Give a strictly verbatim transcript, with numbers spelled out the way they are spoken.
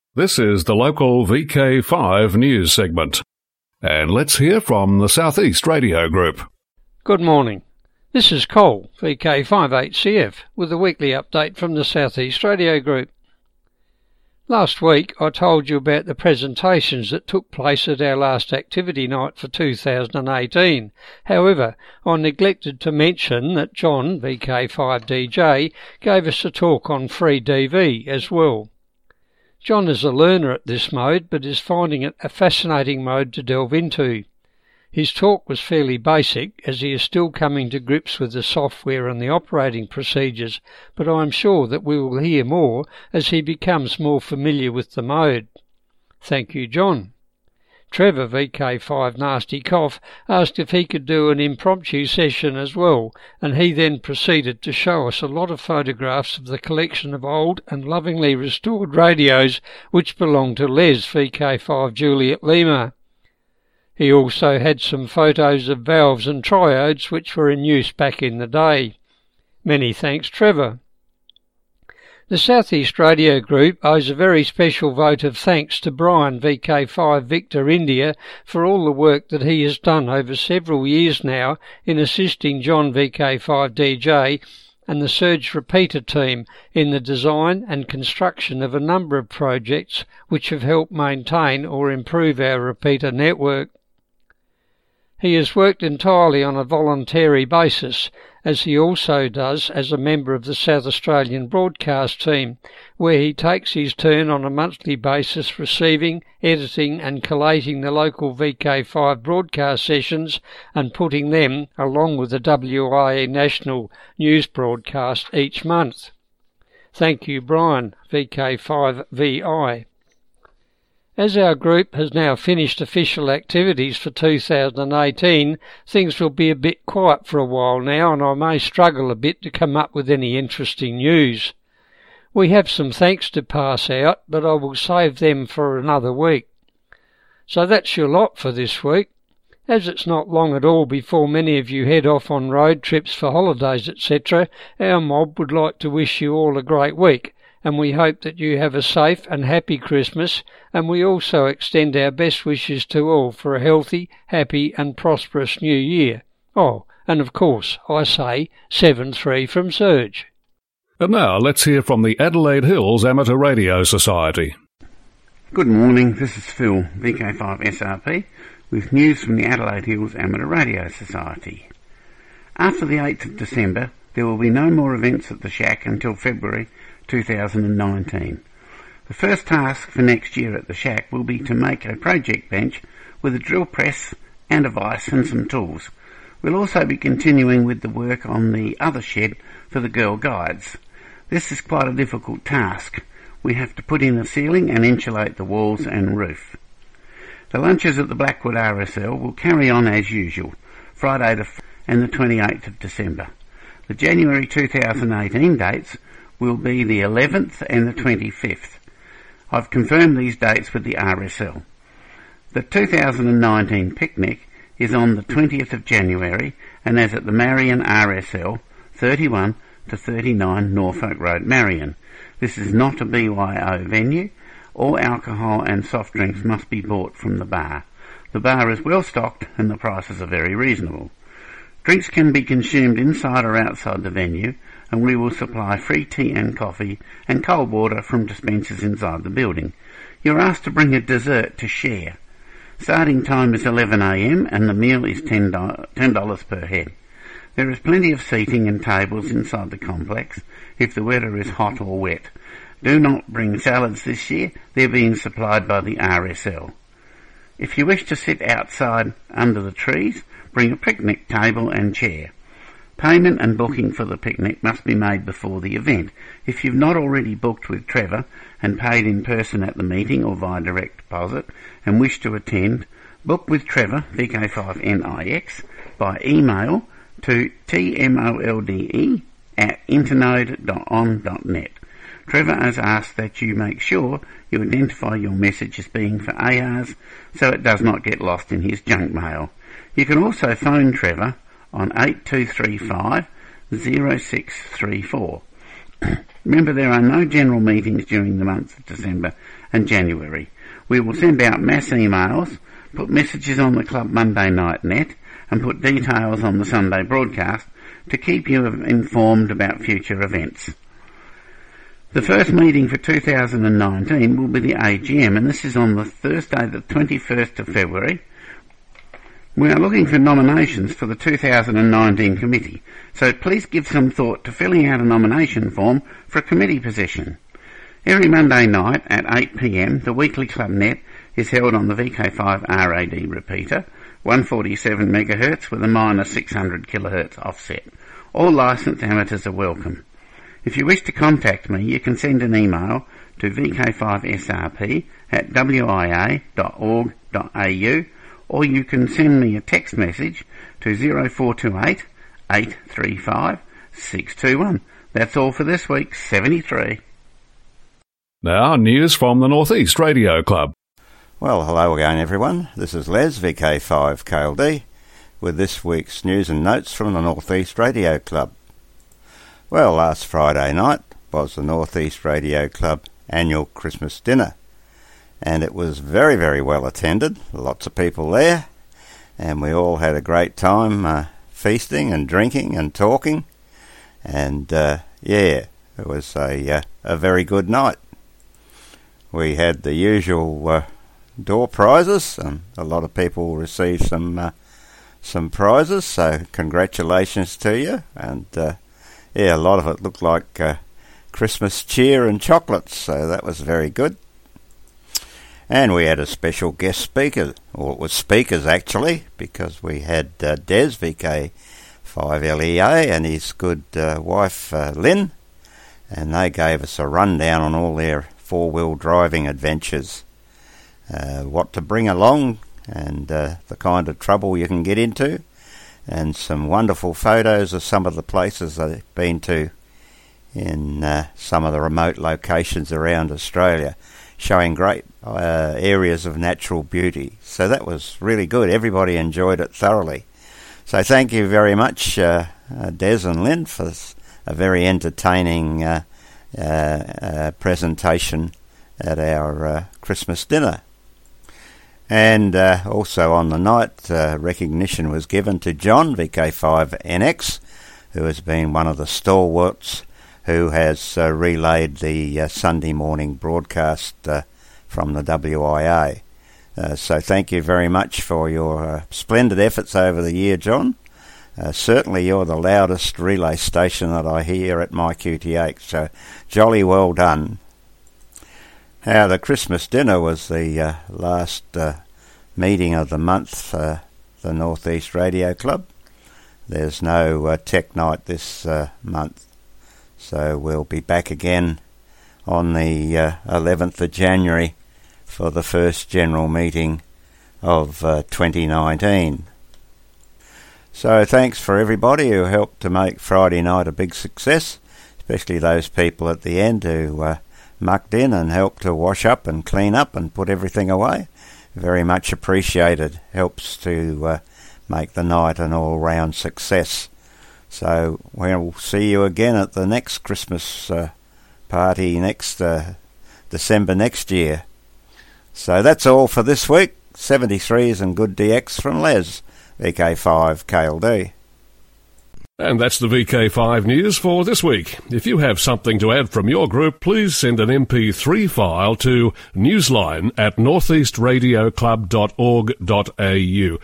This is the local V K five news segment. And let's hear from the South East Radio Group. Good morning. This is Cole, V K five eight C F, with a weekly update from the South East Radio Group. Last week I told you about the presentations that took place at our last activity night for two thousand eighteen. However, I neglected to mention that John, V K five D J, gave us a talk on free D V as well. John is a learner at this mode, but is finding it a fascinating mode to delve into. His talk was fairly basic, as he is still coming to grips with the software and the operating procedures, but I am sure that we will hear more as he becomes more familiar with the mode. Thank you, John. Trevor, V K five Nasty Cough, asked if he could do an impromptu session as well, and he then proceeded to show us a lot of photographs of the collection of old and lovingly restored radios which belonged to Les, V K five Juliet Lima. He also had some photos of valves and triodes which were in use back in the day. Many thanks, Trevor. The South East Radio Group owes a very special vote of thanks to Brian, V K five Victor India, for all the work that he has done over several years now in assisting John, V K five D J, and the Surge Repeater team in the design and construction of a number of projects which have helped maintain or improve our repeater network. He has worked entirely on a voluntary basis, as he also does as a member of the South Australian broadcast team, where he takes his turn on a monthly basis receiving, editing and collating the local V K five broadcast sessions and putting them along with the W I E national news broadcast each month. Thank you, Brian, V K five V I. As our group has now finished official activities for two thousand eighteen, things will be a bit quiet for a while now, and I may struggle a bit to come up with any interesting news. We have some thanks to pass out, but I will save them for another week. So that's your lot for this week. As it's not long at all before many of you head off on road trips for holidays, et cetera, our mob would like to wish you all a great week, and we hope that you have a safe and happy Christmas, and we also extend our best wishes to all for a healthy, happy and prosperous new year. Oh, and of course, I say seven three from Surge. And now let's hear from the Adelaide Hills Amateur Radio Society. Good morning, this is Phil, V K five S R P, with news from the Adelaide Hills Amateur Radio Society. After the eighth of December, there will be no more events at the Shack until February two thousand nineteen. The first task for next year at the Shack will be to make a project bench with a drill press and a vise and some tools. We'll also be continuing with the work on the other shed for the Girl Guides. This is quite a difficult task. We have to put in a ceiling and insulate the walls and roof. The lunches at the Blackwood R S L will carry on as usual, Friday the f- and the twenty-eighth of December. The January two thousand eighteen dates will be the eleventh and the twenty-fifth. I've confirmed these dates with the R S L. The two thousand nineteen picnic is on the twentieth of January and is at the Marion R S L, thirty-one to thirty-nine Norfolk Road, Marion. This is not a B Y O venue. All alcohol and soft drinks must be bought from the bar. The bar is well stocked and the prices are very reasonable. Drinks can be consumed inside or outside the venue, and we will supply free tea and coffee and cold water from dispensers inside the building. You're asked to bring a dessert to share. Starting time is eleven a m and the meal is ten dollars per head. There is plenty of seating and tables inside the complex if the weather is hot or wet. Do not bring salads this year, they're being supplied by the R S L. If you wish to sit outside under the trees, bring a picnic table and chair. Payment and booking for the picnic must be made before the event. If you've not already booked with Trevor and paid in person at the meeting or via direct deposit and wish to attend, book with Trevor, V K five N I X, by email to tmolde at internode dot on dot net. Trevor has asked that you make sure you identify your message as being for A Rs so it does not get lost in his junk mail. You can also phone Trevor on eight two three five, zero six three four. Remember, there are no general meetings during the month of December and January. We will send out mass emails, put messages on the Club Monday Night Net, and put details on the Sunday broadcast to keep you informed about future events. The first meeting for two thousand nineteen will be the A G M, and this is on the Thursday the twenty-first of February. We are looking for nominations for the two thousand nineteen committee, so please give some thought to filling out a nomination form for a committee position. Every Monday night at eight p m the weekly Club Net is held on the V K five R A D repeater, one forty-seven megahertz with a minus six hundred kilohertz offset. All licensed amateurs are welcome. If you wish to contact me, you can send an email to v k five s r p at w i a dot org dot a u, or you can send me a text message to zero four two eight, eight three five, six two one. That's all for this week, seventy-three. Now, news from the North East Radio Club. Well, hello again, everyone. This is Les, V K five K L D, with this week's news and notes from the North East Radio Club. Well, last Friday night was the North East Radio Club annual Christmas dinner, and it was very, very well attended. Lots of people there, and we all had a great time uh, feasting and drinking and talking, and uh, yeah, it was a, uh, a very good night. We had the usual uh, door prizes, and a lot of people received some uh, some prizes, so congratulations to you, and uh, yeah, a lot of it looked like uh, Christmas cheer and chocolates, so that was very good. And we had a special guest speaker, or it was speakers actually, because we had uh, Des, V K five L E A, and his good uh, wife uh, Lynn, and they gave us a rundown on all their four-wheel driving adventures, uh, what to bring along, and uh, the kind of trouble you can get into, and some wonderful photos of some of the places they've been to in uh, some of the remote locations around Australia, showing great uh, areas of natural beauty. So that was really good. Everybody enjoyed it thoroughly. So thank you very much, uh, uh, Des and Lynn, for this, a very entertaining uh, uh, uh, presentation at our uh, Christmas dinner. And uh, also on the night, uh, recognition was given to John, V K five N X, who has been one of the stalwarts who has uh, relayed the uh, Sunday morning broadcast uh, from the W I A. Uh, so thank you very much for your uh, splendid efforts over the year, John. Uh, certainly you're the loudest relay station that I hear at my Q T H, so jolly well done. Now, the Christmas dinner was the uh, last uh, meeting of the month for the North East Radio Club. There's no uh, tech night this uh, month, so we'll be back again on the uh, eleventh of January for the first general meeting of uh, twenty nineteen. So thanks for everybody who helped to make Friday night a big success, especially those people at the end who uh, mucked in and helped to wash up and clean up and put everything away. Very much appreciated. Helps to uh, make the night an all-round success. So we'll see you again at the next Christmas uh, party next uh, December next year. So that's all for this week. seventy-threes and good D X from Les, V K five K L D. And that's the V K five news for this week. If you have something to add from your group, please send an M P three file to newsline at northeast radio club dot org dot a u.